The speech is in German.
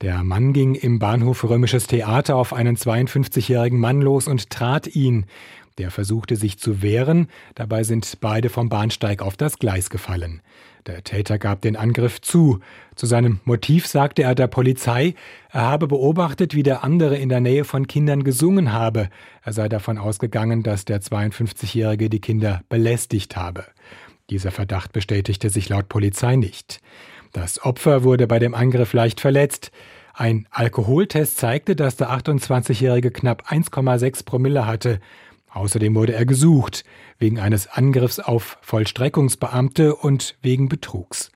Der Mann ging im Bahnhof Römisches Theater auf einen 52-jährigen Mann los und trat ihn. Der versuchte sich zu wehren, dabei sind beide vom Bahnsteig auf das Gleis gefallen. Der Täter gab den Angriff zu. Zu seinem Motiv sagte er der Polizei, er habe beobachtet, wie der andere in der Nähe von Kindern gesungen habe. Er sei davon ausgegangen, dass der 52-Jährige die Kinder belästigt habe. Dieser Verdacht bestätigte sich laut Polizei nicht. Das Opfer wurde bei dem Angriff leicht verletzt. Ein Alkoholtest zeigte, dass der 28-Jährige knapp 1,6 Promille hatte. Außerdem wurde er gesucht, wegen eines Angriffs auf Vollstreckungsbeamte und wegen Betrugs.